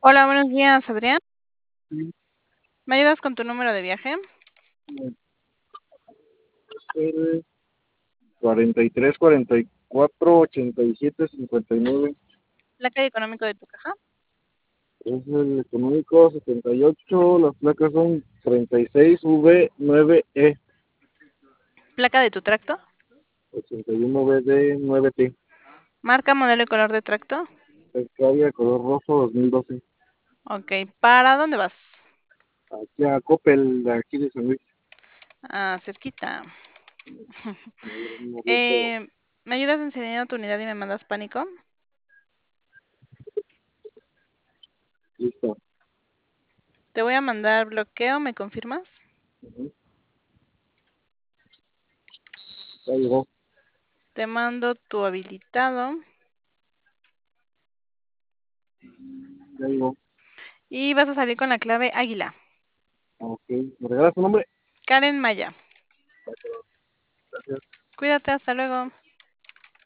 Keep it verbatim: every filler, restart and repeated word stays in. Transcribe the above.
Hola, buenos días, Adrián. Sí, ¿Me ayudas con tu número de viaje? el cuarenta y tres, cuarenta y cuatro, ochenta y siete, cincuenta y nueve. Placa y económico de tu caja. Es el económico setenta y ocho. Las placas son treinta y seis V nueve E Placa de tu tracto. ochenta y uno B D nueve T. Marca, modelo y color de tracto. Pescaria color rojo dos mil doce. Ok, ¿para dónde vas? Aquí a Coppel, de aquí de San Luis. Ah, cerquita. Un abierto. Eh, ¿Me ayudas enseñando tu unidad y me mandas pánico? Listo. Te voy a mandar bloqueo, ¿me confirmas? Ujú. Ya llegó. Te mando tu habilitado Ya llegó. y vas a salir con la clave águila. Ok. ¿Me regalas tu nombre? Karen Maya. Gracias. Cuídate, hasta luego.